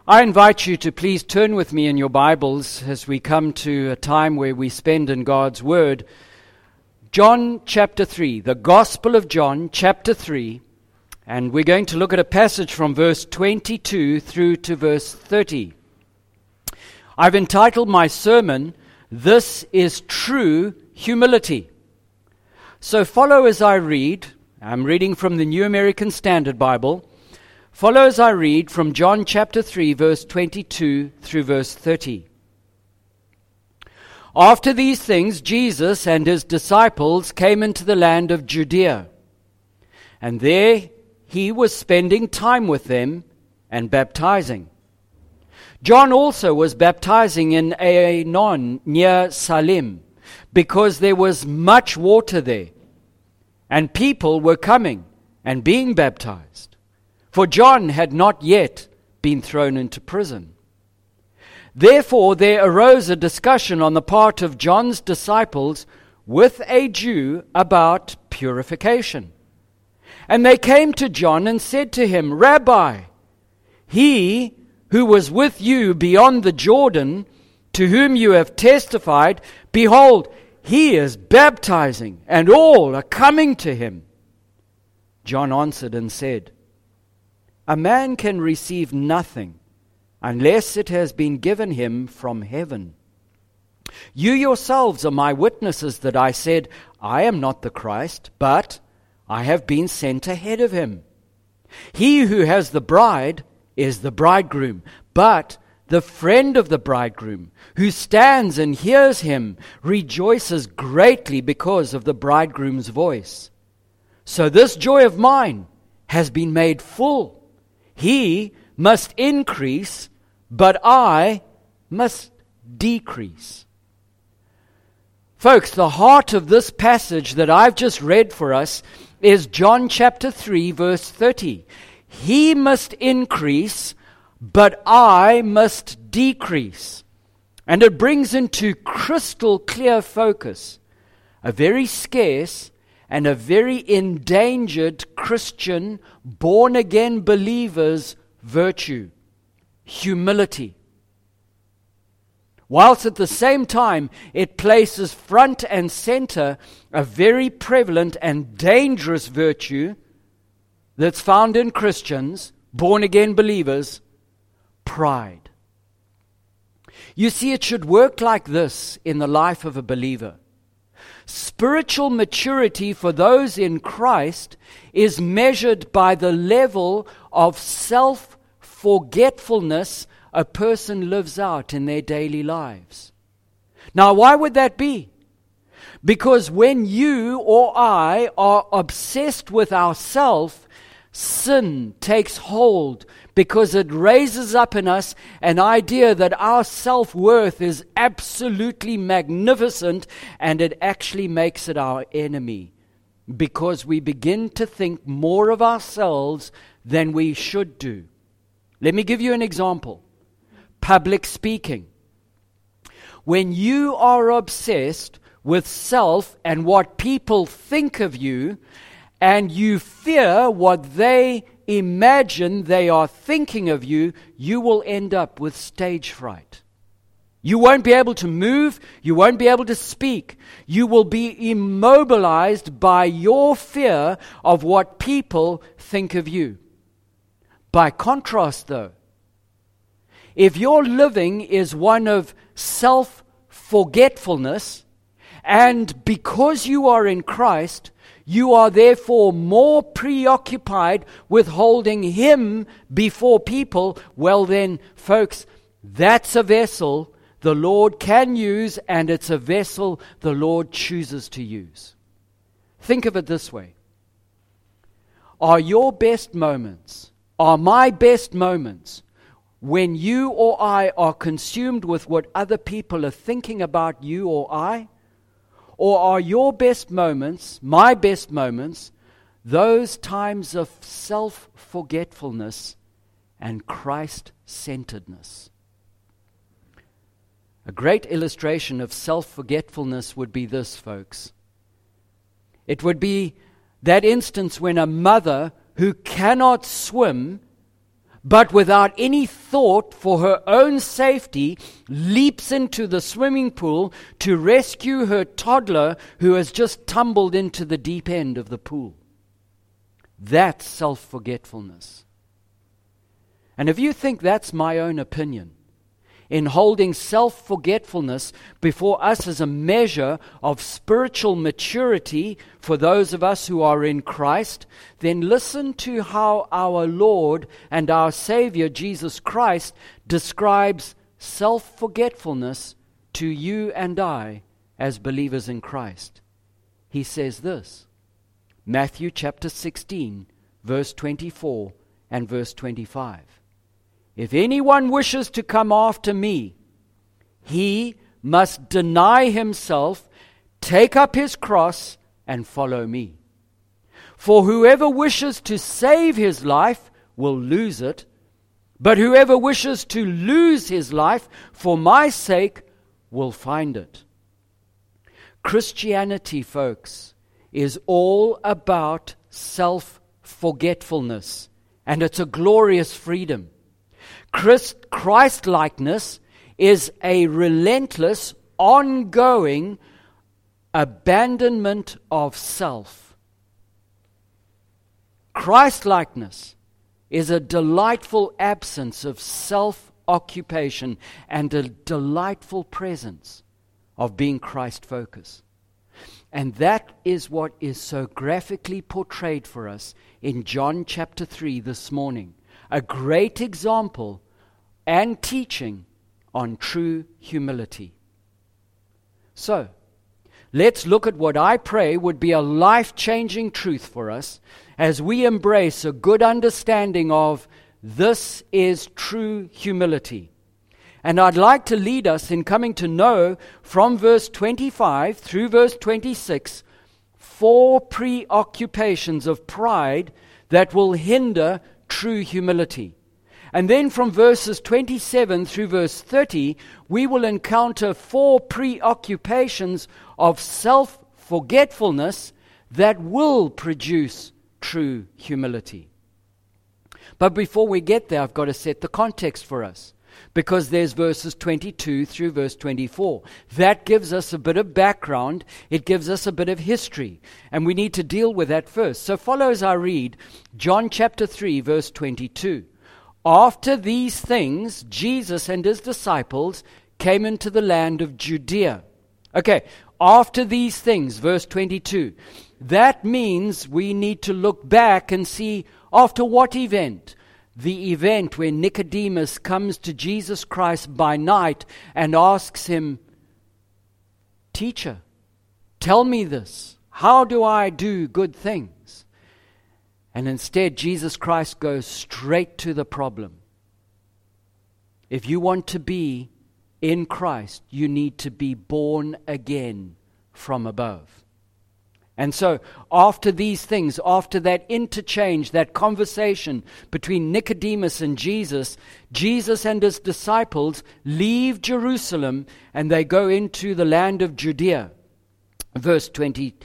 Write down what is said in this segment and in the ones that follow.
I invite you to please turn with me in your Bibles as we come to a time where we spend in God's Word. John chapter 3, the Gospel of John chapter 3, and we're going to look at a passage from verse 22 through to verse 30. I've entitled my sermon, "This is True Humility." So follow as I read. I'm reading from the New American Standard Bible. Follow as I read from John chapter 3, verse 22 through verse 30. After these things, Jesus and his disciples came into the land of Judea, and there he was spending time with them and baptizing. John also was baptizing in Aenon near Salim, because there was much water there, and people were coming and being baptized. For John had not yet been thrown into prison. Therefore there arose a discussion on the part of John's disciples with a Jew about purification. And they came to John and said to him, "Rabbi, he who was with you beyond the Jordan, to whom you have testified, behold, he is baptizing, and all are coming to him." John answered and said, "A man can receive nothing unless it has been given him from heaven. You yourselves are my witnesses that I said, I am not the Christ, but I have been sent ahead of him. He who has the bride is the bridegroom, but the friend of the bridegroom, who stands and hears him, rejoices greatly because of the bridegroom's voice. So this joy of mine has been made full. He must increase, but I must decrease." Folks, the heart of this passage that I've just read for us is John chapter 3, verse 30. He must increase, but I must decrease. And it brings into crystal clear focus a very scarce and a very endangered Christian, born-again believer's virtue, humility. Whilst at the same time it places front and center a very prevalent and dangerous virtue that's found in Christians, born-again believers, pride. You see, it should work like this in the life of a believer. Spiritual maturity for those in Christ is measured by the level of self-forgetfulness a person lives out in their daily lives. Now, why would that be? Because when you or I are obsessed with ourself, sin takes hold, because it raises up in us an idea that our self-worth is absolutely magnificent, and it actually makes it our enemy, because we begin to think more of ourselves than we should do. Let me give you an example. Public speaking. When you are obsessed with self and what people think of you, and you fear what they imagine they are thinking of you, you will end up with stage fright. You won't be able to move. You won't be able to speak. You will be immobilized by your fear of what people think of you. By contrast, though, if your living is one of self-forgetfulness, and because you are in Christ, you are therefore more preoccupied with holding Him before people, well then, folks, that's a vessel the Lord can use, and it's a vessel the Lord chooses to use. Think of it this way. Are your best moments, are my best moments, when you or I are consumed with what other people are thinking about you or I? Or are your best moments, my best moments, those times of self-forgetfulness and Christ-centeredness? A great illustration of self-forgetfulness would be this, folks. It would be that instance when a mother who cannot swim but without any thought for her own safety, leaps into the swimming pool to rescue her toddler who has just tumbled into the deep end of the pool. That's self-forgetfulness. And if you think that's my own opinion, in holding self-forgetfulness before us as a measure of spiritual maturity for those of us who are in Christ, then listen to how our Lord and our Savior Jesus Christ describes self-forgetfulness to you and I as believers in Christ. He says this, Matthew chapter 16, verse 24 and verse 25. If anyone wishes to come after me, he must deny himself, take up his cross, and follow me. For whoever wishes to save his life will lose it, but whoever wishes to lose his life for my sake will find it. Christianity, folks, is all about self-forgetfulness, and it's a glorious freedom. Christ-likeness is a relentless, ongoing abandonment of self. Christ-likeness is a delightful absence of self-occupation and a delightful presence of being Christ-focused. And that is what is so graphically portrayed for us in John chapter 3 this morning. A great example and teaching on true humility. So, let's look at what I pray would be a life-changing truth for us as we embrace a good understanding of this is true humility. And I'd like to lead us in coming to know from verse 25 through verse 26 4 preoccupations of pride that will hinder true humility. And then from verses 27 through verse 30, we will encounter 4 preoccupations of self-forgetfulness that will produce true humility. But before we get there, I've got to set the context for us, because there's verses 22 through verse 24. That gives us a bit of background. It gives us a bit of history. And we need to deal with that first. So follow as I read John chapter 3, verse 22. After these things, Jesus and his disciples came into the land of Judea. Okay, after these things, verse 22. That means we need to look back and see after what event? The event where Nicodemus comes to Jesus Christ by night and asks him, Teacher, tell me this. How do I do good things? And instead, Jesus Christ goes straight to the problem. If you want to be in Christ, you need to be born again from above. And so, after these things, after that interchange, that conversation between Nicodemus and Jesus, Jesus and his disciples leave Jerusalem and they go into the land of Judea. Verse 22.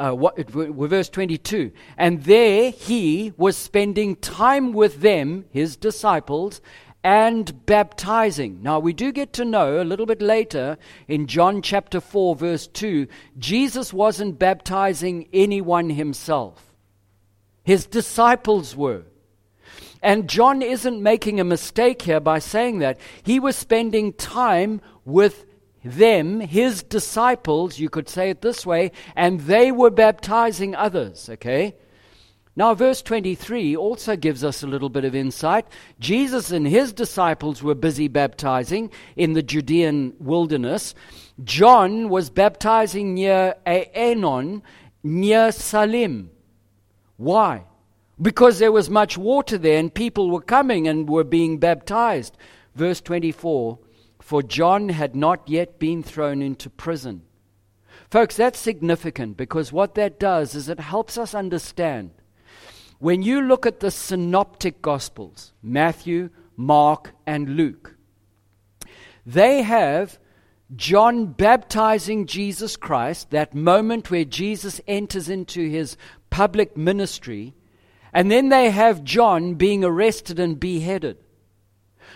And there he was spending time with them, his disciples, and baptizing. Now we do get to know a little bit later in John chapter 4 verse 2, Jesus wasn't baptizing anyone himself. His disciples were. And John isn't making a mistake here by saying that. He was spending time with them, his disciples, you could say it this way, and they were baptizing others, okay? Now, verse 23 also gives us a little bit of insight. Jesus and his disciples were busy baptizing in the Judean wilderness. John was baptizing near Aenon, near Salim. Why? Because there was much water there and people were coming and were being baptized. Verse 24, for John had not yet been thrown into prison. Folks, that's significant because what that does is it helps us understand. When you look at the synoptic Gospels, Matthew, Mark, and Luke, they have John baptizing Jesus Christ, that moment where Jesus enters into his public ministry, and then they have John being arrested and beheaded.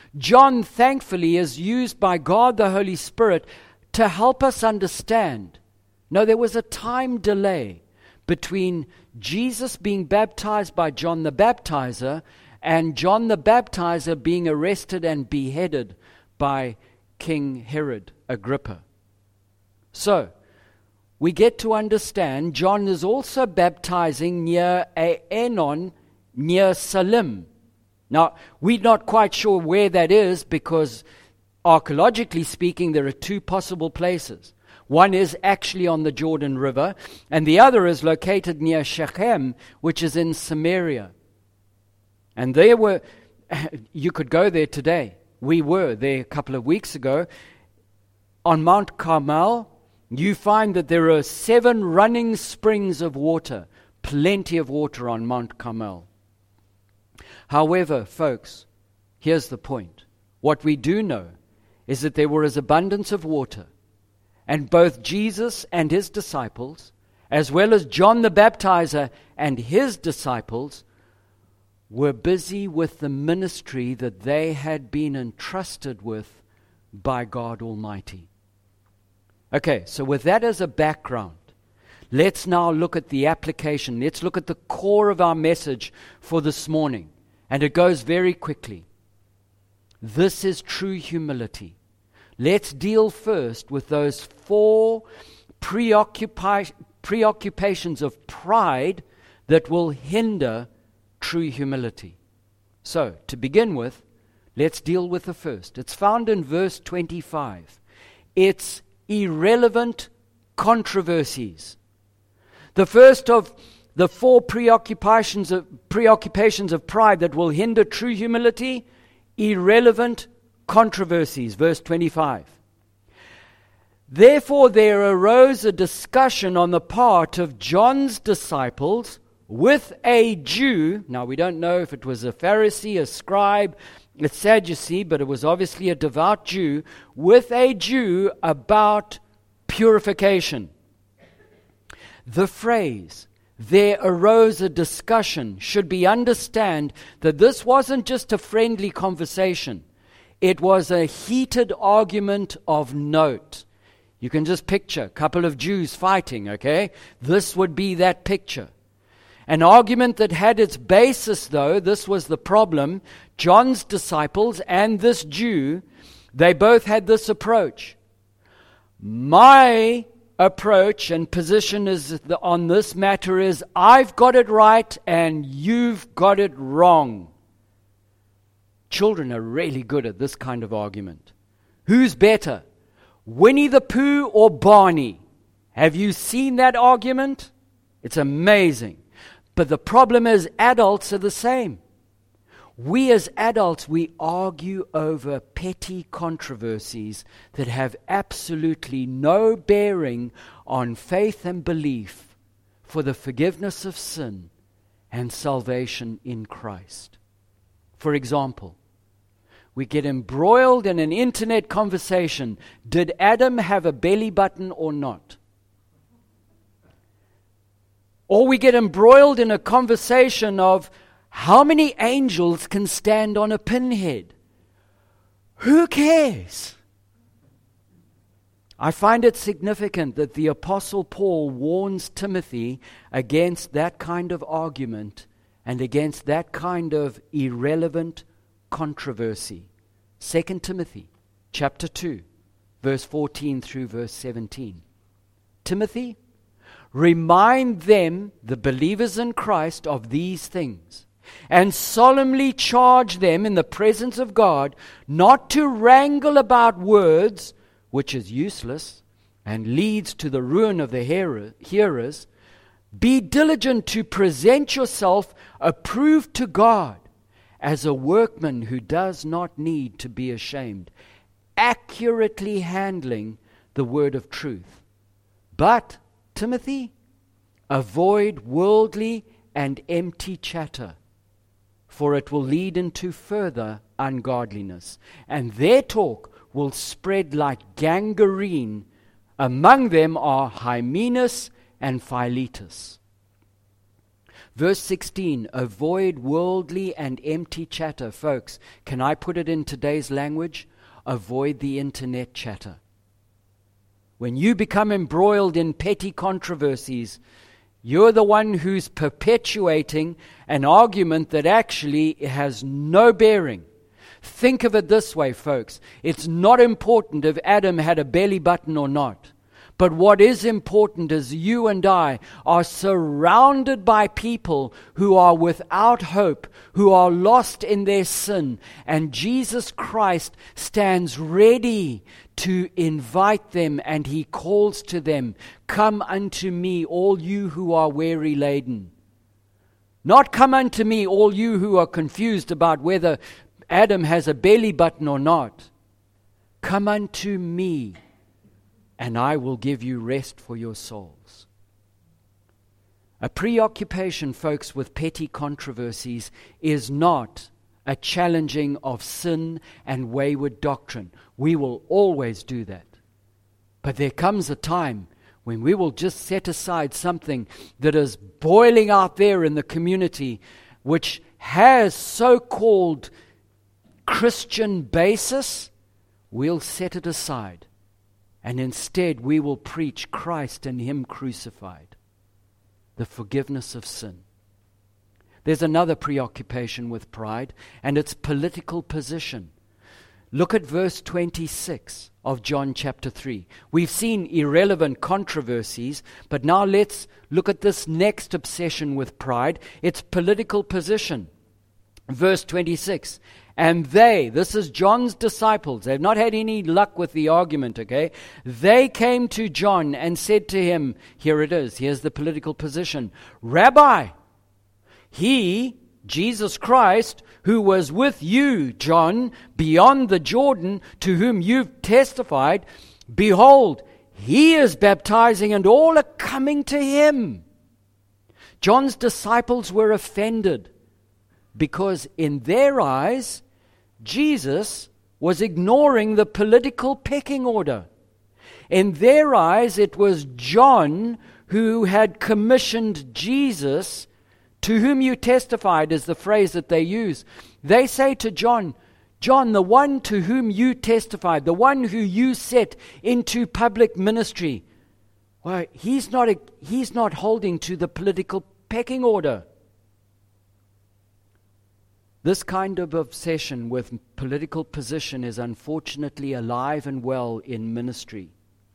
John, thankfully, is used by God the Holy Spirit to help us understand. No, there was a time delay between Jesus being baptized by John the Baptizer and John the Baptizer being arrested and beheaded by King Herod Agrippa. So, we get to understand John is also baptizing near Aenon, near Salim. Now, we're not quite sure where that is because archaeologically speaking, there are two possible places. One is actually on the Jordan River, and the other is located near Shechem, which is in Samaria. And you could go there today. We were there a couple of weeks ago. On Mount Carmel, you find that there are 7 running springs of water, plenty of water on Mount Carmel. However, folks, here's the point. What we do know is that there was abundance of water, and both Jesus and his disciples, as well as John the Baptizer and his disciples, were busy with the ministry that they had been entrusted with by God Almighty. Okay, so with that as a background, let's now look at the application. Let's look at the core of our message for this morning. And it goes very quickly. This is true humility. Let's deal first with those 4 preoccupations of pride that will hinder true humility. So, to begin with, let's deal with the first. It's found in verse 25. It's irrelevant controversies. The first of the 4 preoccupations of pride that will hinder true humility, irrelevant controversies. Verse 25. Therefore there arose a discussion on the part of John's disciples with a Jew. Now we don't know if it was a Pharisee, a scribe, a Sadducee, but it was obviously a devout Jew, with a Jew about purification. The phrase, there arose a discussion, should be understood that this wasn't just a friendly conversation. It was a heated argument of note. You can just picture a couple of Jews fighting, okay? This would be that picture. An argument that had its basis, though, this was the problem. John's disciples and this Jew, they both had this approach. My approach and position on this matter is, I've got it right and you've got it wrong. Children are really good at this kind of argument. Who's better, Winnie the Pooh or Barney? Have you seen that argument? It's amazing. But the problem is adults are the same. We as adults, we argue over petty controversies that have absolutely no bearing on faith and belief for the forgiveness of sin and salvation in Christ. For example, we get embroiled in an internet conversation. Did Adam have a belly button or not? Or we get embroiled in a conversation of how many angels can stand on a pinhead? Who cares? I find it significant that the Apostle Paul warns Timothy against that kind of argument and against that kind of irrelevant controversy. 2 Timothy chapter 2, verse 14 through verse 17. Timothy, remind them, the believers in Christ, of these things, and solemnly charge them in the presence of God not to wrangle about words, which is useless and leads to the ruin of the hearers. Be diligent to present yourself approved to God as a workman who does not need to be ashamed, accurately handling the word of truth. But, Timothy, avoid worldly and empty chatter, for it will lead into further ungodliness, and their talk will spread like gangrene. Among them are Hymenaeus and Philetus. Verse 16, avoid worldly and empty chatter. Folks, can I put it in today's language? Avoid the internet chatter. When you become embroiled in petty controversies, you're the one who's perpetuating an argument that actually has no bearing. Think of it this way, folks. It's not important if Adam had a belly button or not. But what is important is you and I are surrounded by people who are without hope, who are lost in their sin. And Jesus Christ stands ready to invite them, and He calls to them, come unto me, all you who are weary laden. Not come unto me, all you who are confused about whether Adam has a belly button or not. Come unto me, and I will give you rest for your souls. A preoccupation, folks, with petty controversies is not a challenging of sin and wayward doctrine. We will always do that. But there comes a time when we will just set aside something that is boiling out there in the community, which has so-called Christian basis. We'll set it aside. And instead we will preach Christ and Him crucified, the forgiveness of sin. There's another preoccupation with pride, and it's political position. Look at verse 26 of John chapter 3. We've seen irrelevant controversies, but now let's look at this next obsession with pride. It's political position. Verse 26. And they, this is John's disciples, they've not had any luck with the argument, okay? They came to John and said to him, here it is, here's the political position. Rabbi, He, Jesus Christ, who was with you, John, beyond the Jordan, to whom you've testified, behold, He is baptizing and all are coming to Him. John's disciples were offended because in their eyes, Jesus was ignoring the political pecking order. In their eyes, it was John who had commissioned Jesus, to whom you testified is the phrase that they use. They say to John, John, the one to whom you testified, the one who you set into public ministry, well, he's not holding to the political pecking order. This kind of obsession with political position is unfortunately alive and well in ministry.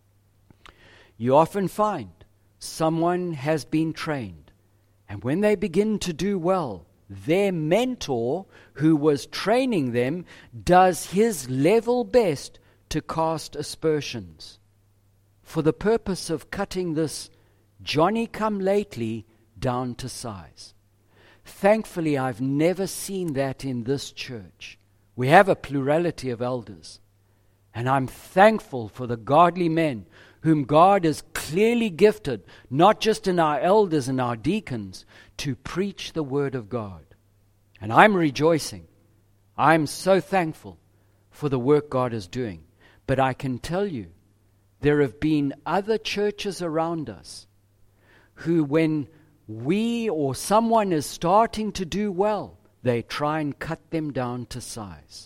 You often find someone has been trained, and when they begin to do well, their mentor who was training them does his level best to cast aspersions for the purpose of cutting this Johnny-come-lately down to size. Thankfully, I've never seen that in this church. We have a plurality of elders, and I'm thankful for the godly men whom God has clearly gifted, not just in our elders and our deacons, to preach the Word of God. And I'm rejoicing. I'm so thankful for the work God is doing. But I can tell you, there have been other churches around us who, when we or someone is starting to do well, they try and cut them down to size.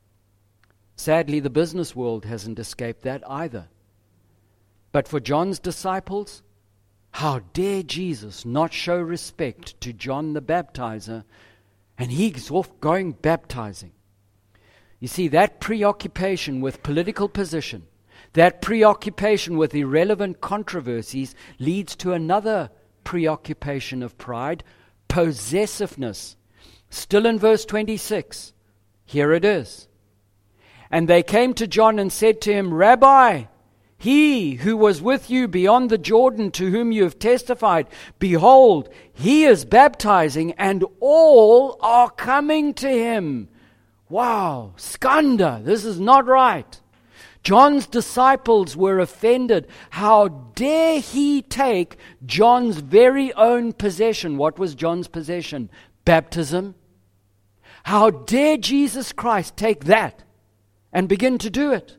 Sadly, the business world hasn't escaped that either. But for John's disciples, how dare Jesus not show respect to John the Baptizer, and he's off going baptizing. You see, that preoccupation with political position, that preoccupation with irrelevant controversies leads to another preoccupation of pride, possessiveness. Still in verse 26, here it is. And they came to John and said to him, Rabbi, He who was with you beyond the Jordan, to whom you have testified, behold, He is baptizing, and all are coming to Him. Wow, skanda, this is not right. John's disciples were offended. How dare he take John's very own possession? What was John's possession? Baptism. How dare Jesus Christ take that and begin to do it?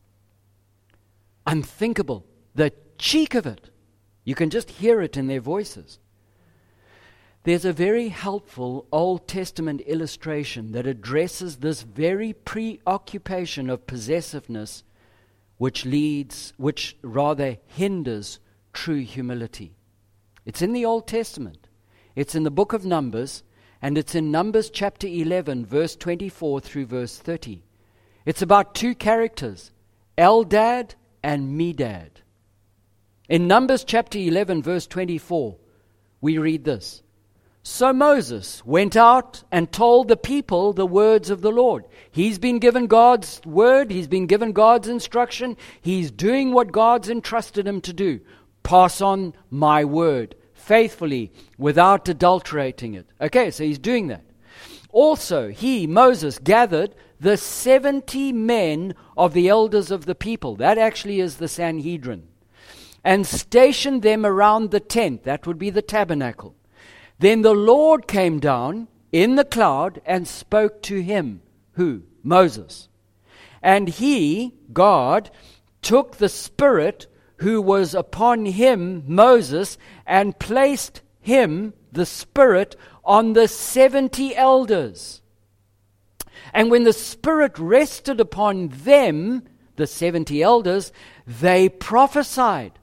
Unthinkable. The cheek of it. You can just hear it in their voices. There's a very helpful Old Testament illustration that addresses this very preoccupation of possessiveness, which rather hinders true humility. It's in the Old Testament. It's in the book of Numbers, and it's in Numbers chapter 11, verse 24 through verse 30. It's about two characters, Eldad and Medad. In Numbers chapter 11, verse 24, we read this. So Moses went out and told the people the words of the Lord. He's been given God's word. He's been given God's instruction. He's doing what God's entrusted him to do. Pass on my word faithfully without adulterating it. Okay, so he's doing that. Also, Moses, gathered the 70 men of the elders of the people. That actually is the Sanhedrin. And stationed them around the tent. That would be the tabernacle. Then the Lord came down in the cloud and spoke to him. Who? Moses. And he, God, took the Spirit who was upon him, Moses, and placed him, the Spirit, on the 70 elders. And when the Spirit rested upon them, the 70 elders, they prophesied.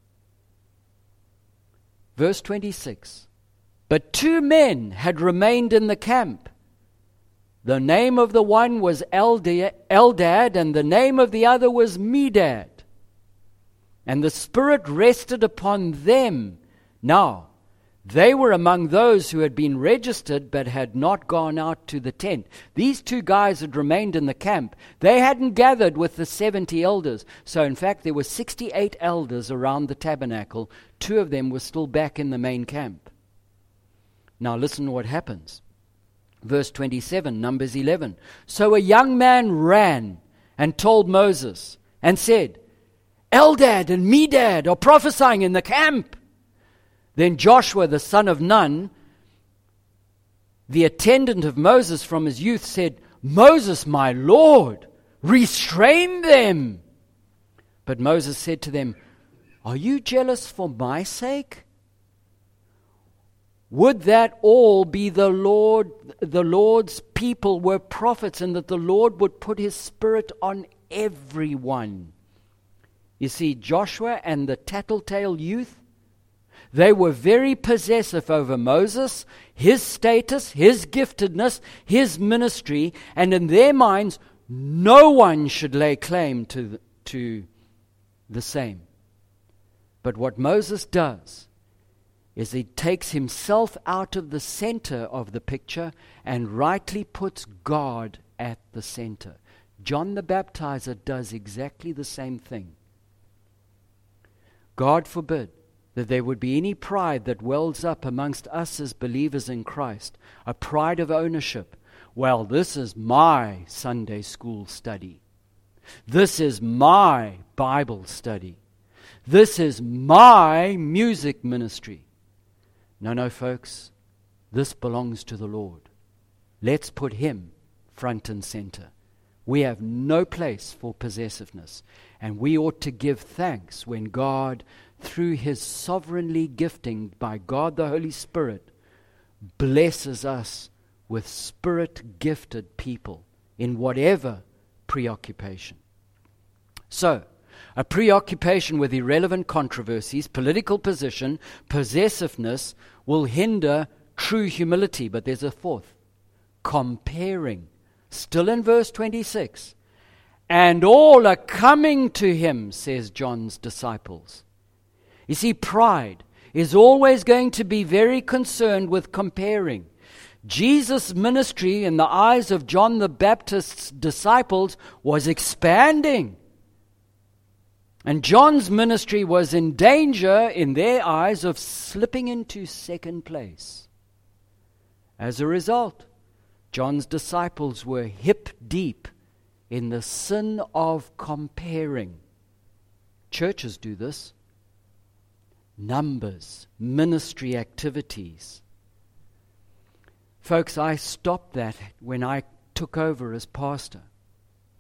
Verse 26. But 2 men had remained in the camp. The name of the one was Eldad, and the name of the other was Medad. And the Spirit rested upon them. Now, they were among those who had been registered but had not gone out to the tent. These 2 guys had remained in the camp. They hadn't gathered with the 70 elders. So in fact, there were 68 elders around the tabernacle. 2 of them were still back in the main camp. Now listen to what happens. Verse 27, Numbers 11. So a young man ran and told Moses and said, Eldad and Medad are prophesying in the camp. Then Joshua, the son of Nun, the attendant of Moses from his youth, said, Moses, my Lord, restrain them. But Moses said to them, Are you jealous for my sake? Would that all be the Lord's people were prophets, and that the Lord would put his Spirit on everyone. You see, Joshua and the tattletale youth, they were very possessive over Moses, his status, his giftedness, his ministry, and in their minds, no one should lay claim to the same. But what Moses does is he takes himself out of the center of the picture and rightly puts God at the center. John the Baptizer does exactly the same thing. God forbid that there would be any pride that wells up amongst us as believers in Christ, a pride of ownership. Well, this is my Sunday school study. This is my Bible study. This is my music ministry. No, folks, this belongs to the Lord. Let's put him front and center. We have no place for possessiveness, and we ought to give thanks when God, through his sovereignly gifting by God the Holy Spirit, blesses us with Spirit-gifted people in whatever preoccupation. So, a preoccupation with irrelevant controversies, political position, possessiveness will hinder true humility. But there's a fourth. Comparing. Still in verse 26. And all are coming to him, says John's disciples. You see, pride is always going to be very concerned with comparing. Jesus' ministry in the eyes of John the Baptist's disciples was expanding. And John's ministry was in danger, in their eyes, of slipping into second place. As a result, John's disciples were hip deep in the sin of comparing. Churches do this. Numbers, ministry activities. Folks, I stopped that when I took over as pastor.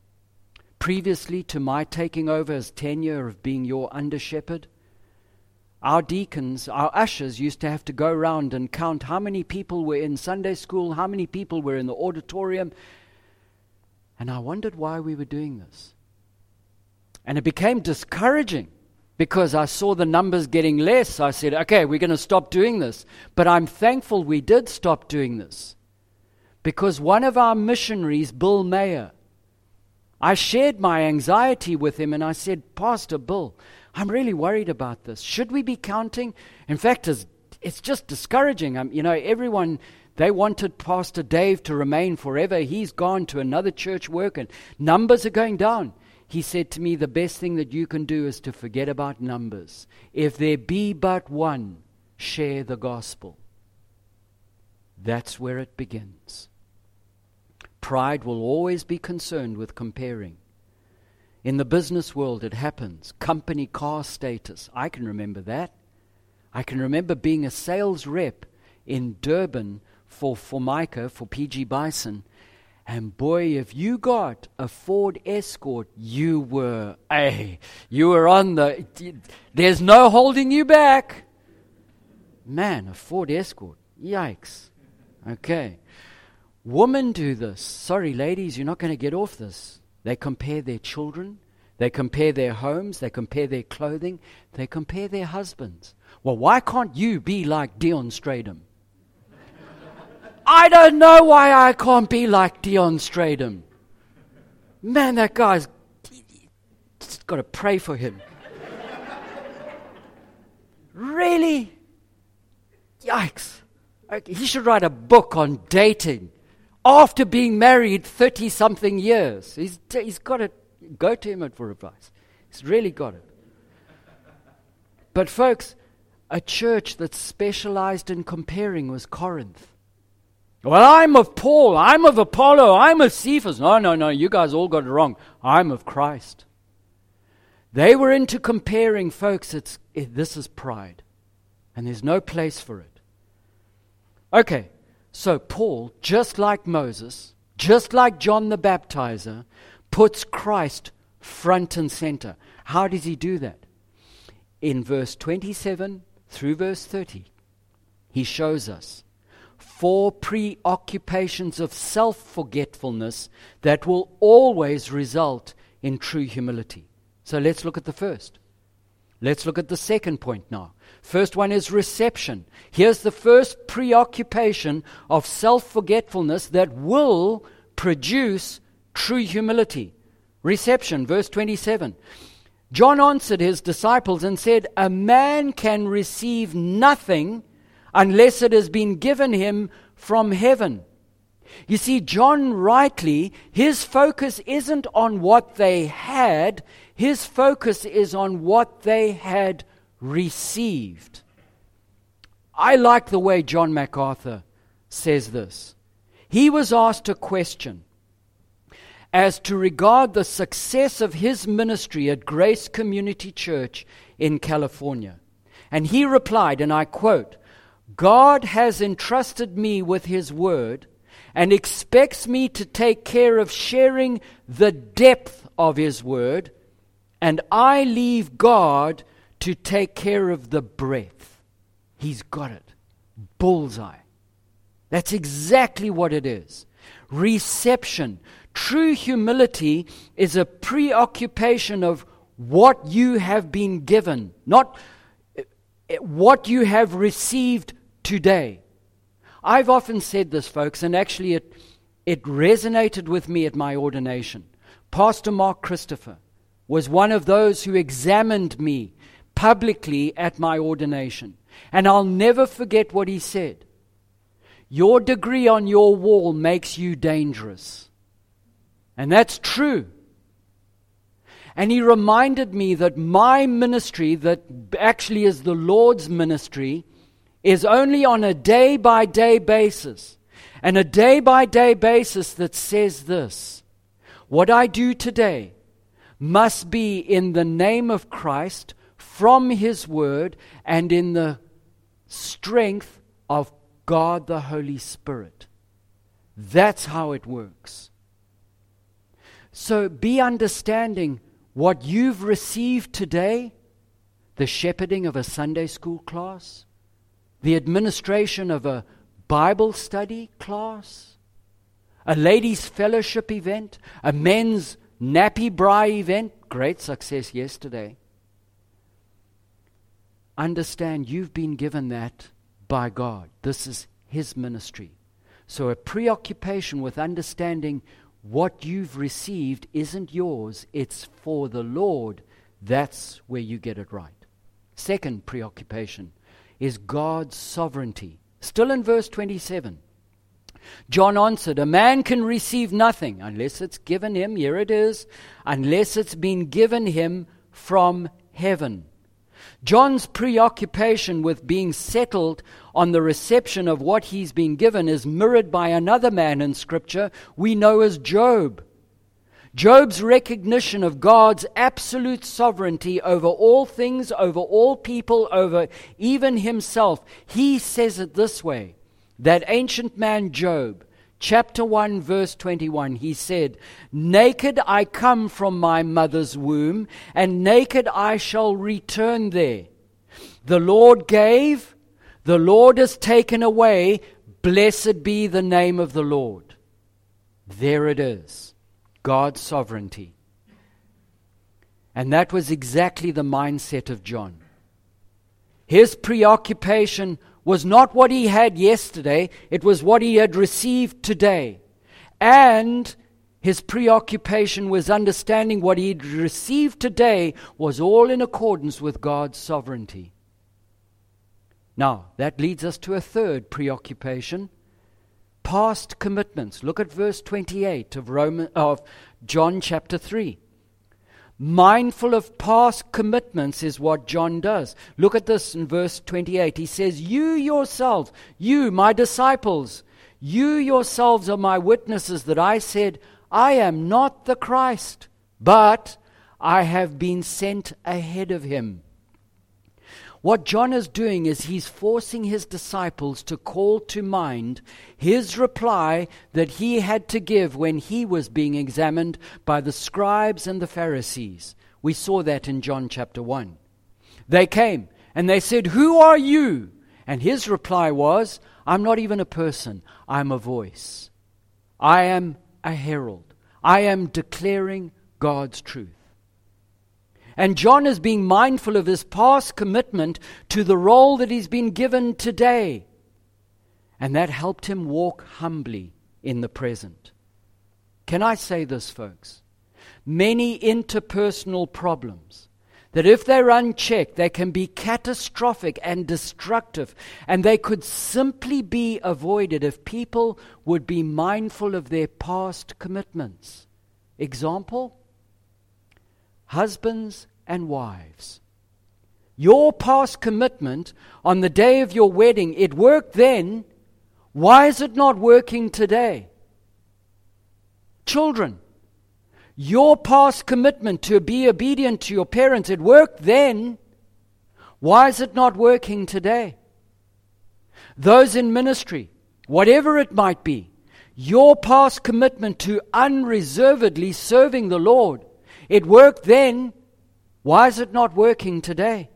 Previously to my taking over as tenure of being your under shepherd, our deacons, our ushers used to have to go around and count how many people were in Sunday school, how many people were in the auditorium. And I wondered why we were doing this. And it became discouraging because I saw the numbers getting less. I said, okay, we're going to stop doing this. But I'm thankful we did stop doing this. Because one of our missionaries, Bill Mayer, I shared my anxiety with him and I said, Pastor Bill, I'm really worried about this. Should we be counting? In fact, it's just discouraging. Everyone, they wanted Pastor Dave to remain forever. He's gone to another church work and numbers are going down. He said to me, the best thing that you can do is to forget about numbers. If there be but one, share the gospel. That's where it begins. Pride will always be concerned with comparing. In the business world, it happens. Company car status. I can remember that. I can remember being a sales rep in Durban for Formica, for PG Bison. And boy, if you got a Ford Escort, you were on there's no holding you back. Man, a Ford Escort. Yikes. Okay. Women do this. Sorry, ladies, you're not going to get off this. They compare their children. They compare their homes. They compare their clothing. They compare their husbands. Well, why can't you be like Dion Stradom? I don't know why I can't be like Dion Stradom. Man, that guy's just got to pray for him. Really? Yikes. Okay, he should write a book on dating. After being married 30-something years. He's got to go to him for advice. He's really got it. But folks, a church that specialized in comparing was Corinth. Well, I'm of Paul, I'm of Apollo, I'm of Cephas. No, you guys all got it wrong. I'm of Christ. They were into comparing, folks. This is pride. And there's no place for it. Okay, so Paul, just like Moses, just like John the Baptizer, puts Christ front and center. How does he do that? In verse 27 through verse 30, he shows us 4 preoccupations of self-forgetfulness that will always result in true humility. So let's look at the first. Let's look at the second point now. First one is reception. Here's the first preoccupation of self-forgetfulness that will produce true humility. Reception, verse 27. John answered his disciples and said, a man can receive nothing unless it has been given him from heaven. You see, John rightly, his focus isn't on what they had, his focus is on what they had received. I like the way John MacArthur says this. He was asked a question as to regard the success of his ministry at Grace Community Church in California. And he replied, and I quote, God has entrusted me with His word and expects me to take care of sharing the depth of His word, and I leave God to take care of the breadth. He's got it. Bullseye. That's exactly what it is. Reception. True humility is a preoccupation of what you have been given, not what you have received today. I've often said this, folks, and actually it resonated with me at my ordination. Pastor Mark Christopher was one of those who examined me publicly at my ordination. And I'll never forget what he said. Your degree on your wall makes you dangerous. And that's true. And he reminded me that my ministry, that actually is the Lord's ministry, is only on a day-by-day basis. And a day-by-day basis that says this: what I do today must be in the name of Christ, from His word, and in the strength of God the Holy Spirit. That's how it works. So be understanding what you've received today. the shepherding of a Sunday school class, the administration of a Bible study class, a ladies' fellowship event, a men's nappy bra event, great success yesterday. Understand you've been given that by God. This is His ministry. So a preoccupation with understanding what you've received isn't yours, it's for the Lord. That's where you get it right. Second preoccupation is God's sovereignty. Still in verse 27. John answered, a man can receive nothing unless it's given him, here it is, unless it's been given him from heaven. John's preoccupation with being settled on the reception of what he's been given is mirrored by another man in Scripture we know as Job. Job's recognition of God's absolute sovereignty over all things, over all people, over even himself. He says it this way, that ancient man Job, chapter 1, verse 21, he said, naked I come from my mother's womb, and naked I shall return there. The Lord gave, the Lord has taken away, blessed be the name of the Lord. There it is, God's sovereignty. And that was exactly the mindset of John. His preoccupation was not what he had yesterday, it was what he had received today. And his preoccupation was understanding what he'd received today was all in accordance with God's sovereignty. Now, that leads us to a third preoccupation, past commitments. Look at verse 28 of John chapter 3. Mindful of past commitments is what John does. Look at this in verse 28. He says, you yourselves, you, my disciples, you yourselves are my witnesses that I said, I am not the Christ, but I have been sent ahead of him. What John is doing is he's forcing his disciples to call to mind his reply that he had to give when he was being examined by the scribes and the Pharisees. We saw that in John chapter 1. They came and they said, who are you? And his reply was, I'm not even a person, I'm a voice. I am a herald. I am declaring God's truth. And John is being mindful of his past commitment to the role that he's been given today. And that helped him walk humbly in the present. Can I say this, folks? Many interpersonal problems, that if they're unchecked, they can be catastrophic and destructive, and they could simply be avoided if people would be mindful of their past commitments. Example? Husbands and wives. Your past commitment on the day of your wedding, it worked then. Why is it not working today? Children, your past commitment to be obedient to your parents, it worked then. Why is it not working today? Those in ministry, whatever it might be, your past commitment to unreservedly serving the Lord, it worked then. Why is it not working today?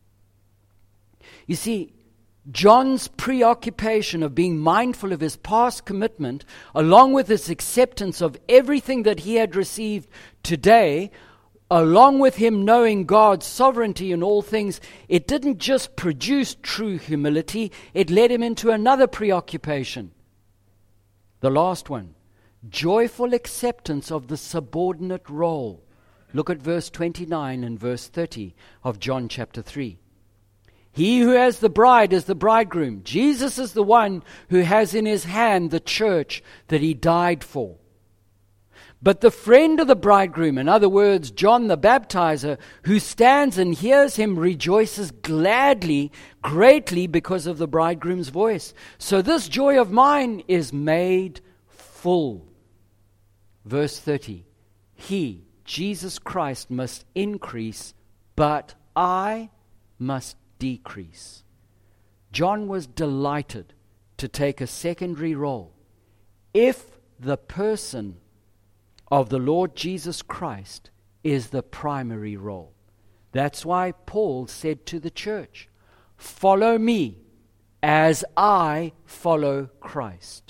You see, John's preoccupation of being mindful of his past commitment, along with his acceptance of everything that he had received today, along with him knowing God's sovereignty in all things, it didn't just produce true humility, it led him into another preoccupation. The last one, joyful acceptance of the subordinate role. Look at verse 29 and verse 30 of John chapter 3. He who has the bride is the bridegroom. Jesus is the one who has in his hand the church that he died for. But the friend of the bridegroom, in other words, John the baptizer, who stands and hears him, rejoices gladly, greatly because of the bridegroom's voice. So this joy of mine is made full. Verse 30. He, Jesus Christ, must increase, but I must decrease. John was delighted to take a secondary role if the person of the Lord Jesus Christ is the primary role. That's why Paul said to the church, "Follow me as I follow Christ."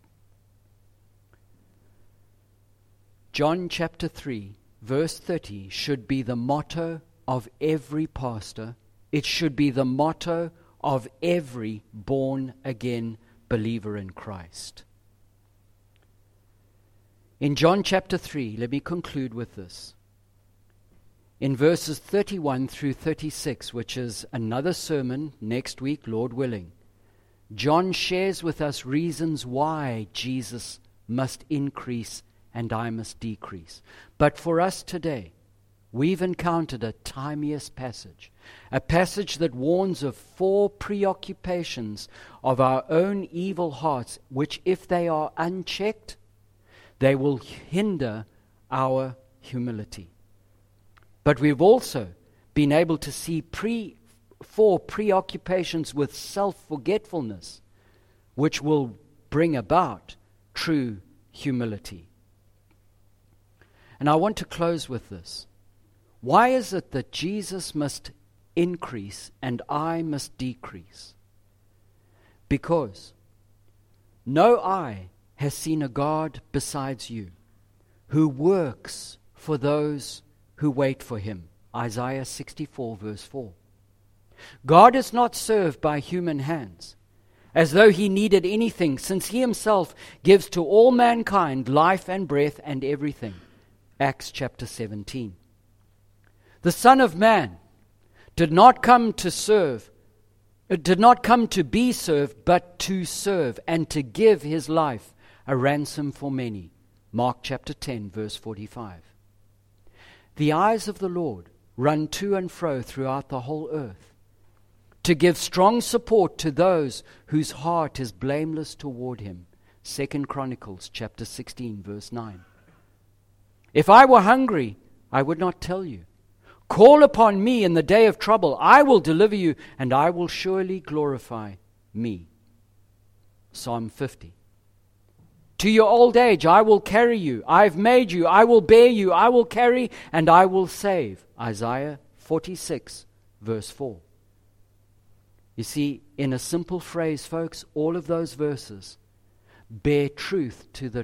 John chapter 3, verse 30 should be the motto of every pastor. It should be the motto of every born-again believer in Christ. In John chapter 3, let me conclude with this. In verses 31 through 36, which is another sermon next week, Lord willing, John shares with us reasons why Jesus must increase and I must decrease. But for us today, we've encountered a timeless passage, a passage that warns of 4 preoccupations of our own evil hearts, which if they are unchecked, they will hinder our humility. But we've also been able to see 4 preoccupations with self-forgetfulness, which will bring about true humility. And I want to close with this. Why is it that Jesus must increase and I must decrease? Because no eye has seen a God besides you, who works for those who wait for him. Isaiah 64 verse 4. God is not served by human hands, as though he needed anything, since he himself gives to all mankind life and breath and everything. Acts chapter 17. The Son of Man did not come to serve, did not come to be served, but to serve and to give his life a ransom for many. Mark chapter 10 verse 45. The eyes of the Lord run to and fro throughout the whole earth, to give strong support to those whose heart is blameless toward him. 2 Chronicles chapter 16 verse 9. If I were hungry, I would not tell you. Call upon me in the day of trouble. I will deliver you, and I will surely glorify me. Psalm 50. To your old age I will carry you. I have made you. I will bear you. I will carry, and I will save. Isaiah 46 verse 4. You see, in a simple phrase, folks, all of those verses bear truth to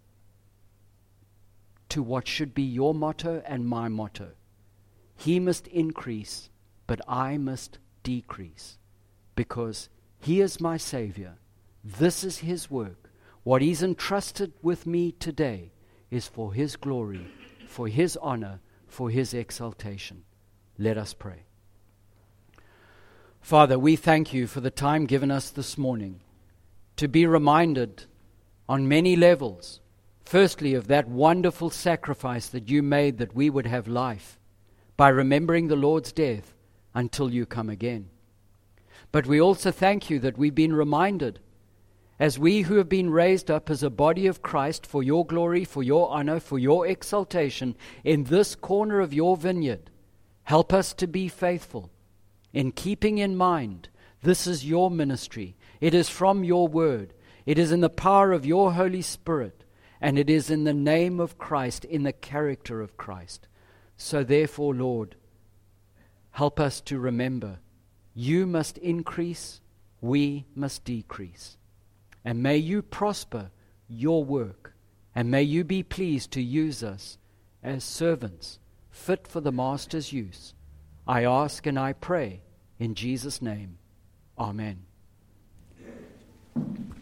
what should be your motto and my motto. He must increase, but I must decrease, because he is my Savior. This is his work. What he's entrusted with me today is for his glory, for his honor, for his exaltation. Let us pray. Father, we thank you for the time given us this morning to be reminded on many levels, firstly, of that wonderful sacrifice that you made that we would have life by remembering the Lord's death until you come again. But we also thank you that we've been reminded, as we who have been raised up as a body of Christ for your glory, for your honor, for your exaltation in this corner of your vineyard, help us to be faithful in keeping in mind this is your ministry. It is from your word. It is in the power of your Holy Spirit. And it is in the name of Christ, in the character of Christ. So therefore, Lord, help us to remember, you must increase, we must decrease. And may you prosper your work, and may you be pleased to use us as servants, fit for the Master's use. I ask and I pray in Jesus' name. Amen.